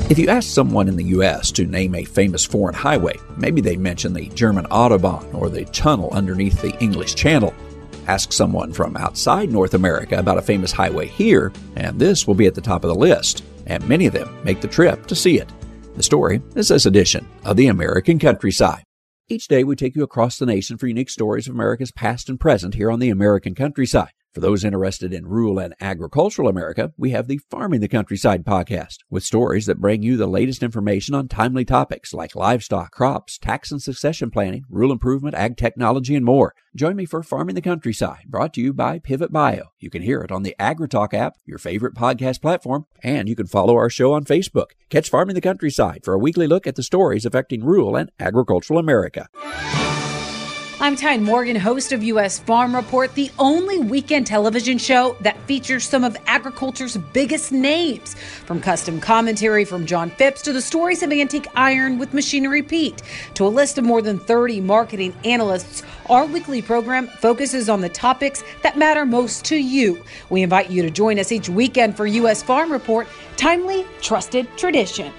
If you ask someone in the U.S. to name a famous foreign highway, maybe they mention the German Autobahn or the tunnel underneath the English Channel. Ask someone from outside North America about a famous highway here, and this will be at the top of the list, and many of them make the trip to see it. The story is this edition of the American Countryside. Each day we take you across the nation for unique stories of America's past and present here on the American Countryside. For those interested in rural and agricultural America, we have the Farming the Countryside podcast, with stories that bring you the latest information on timely topics like livestock, crops, tax and succession planning, rural improvement, ag technology, and more. Join me for Farming the Countryside, brought to you by Pivot Bio. You can hear it on the AgriTalk app, your favorite podcast platform, and you can follow our show on Facebook. Catch Farming the Countryside for a weekly look at the stories affecting rural and agricultural America. I'm Tyne Morgan, host of U.S. Farm Report, the only weekend television show that features some of agriculture's biggest names. From custom commentary from John Phipps to the stories of Antique Iron with Machinery Pete to a list of more than 30 marketing analysts, our weekly program focuses on the topics that matter most to you. We invite you to join us each weekend for U.S. Farm Report, timely, trusted tradition.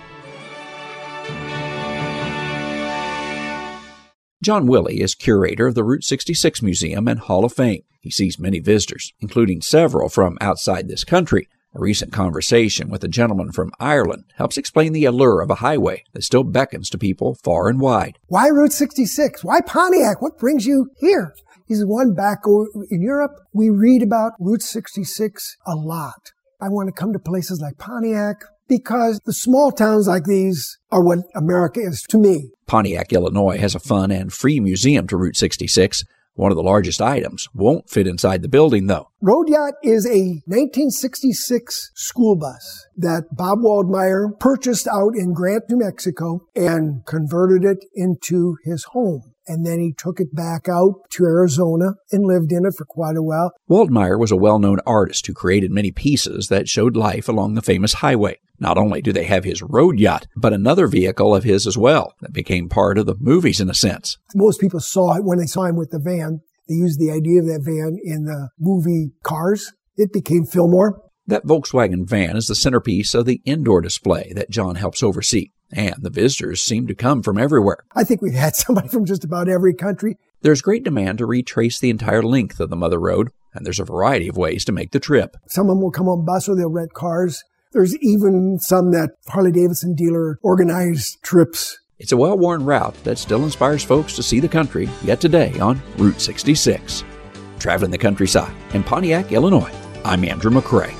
John Willey is curator of the Route 66 Museum and Hall of Fame. He sees many visitors, including several from outside this country. A recent conversation with a gentleman from Ireland helps explain the allure of a highway that still beckons to people far and wide. Why Route 66? Why Pontiac? What brings you here? He says, one, back in Europe, we read about Route 66 a lot. I want to come to places like Pontiac because the small towns like these are what America is to me. Pontiac, Illinois has a fun and free museum to Route 66. One of the largest items won't fit inside the building, though. Road Yacht is a 1966 school bus that Bob Waldmeyer purchased out in Grant, New Mexico, and converted it into his home. And then he took it back out to Arizona and lived in it for quite a while. Waldmeyer was a well-known artist who created many pieces that showed life along the famous highway. Not only do they have his road yacht, but another vehicle of his as well that became part of the movies in a sense. Most people saw it when they saw him with the van. They used the idea of that van in the movie Cars. It became Fillmore. That Volkswagen van is the centerpiece of the indoor display that John helps oversee. And the visitors seem to come from everywhere. I think we've had somebody from just about every country. There's great demand to retrace the entire length of the Mother Road, and there's a variety of ways to make the trip. Some of them will come on bus or they'll rent cars. There's even some that Harley-Davidson dealer organize trips. It's a well-worn route that still inspires folks to see the country yet today on Route 66. Traveling the countryside in Pontiac, Illinois, I'm Andrew McCrae.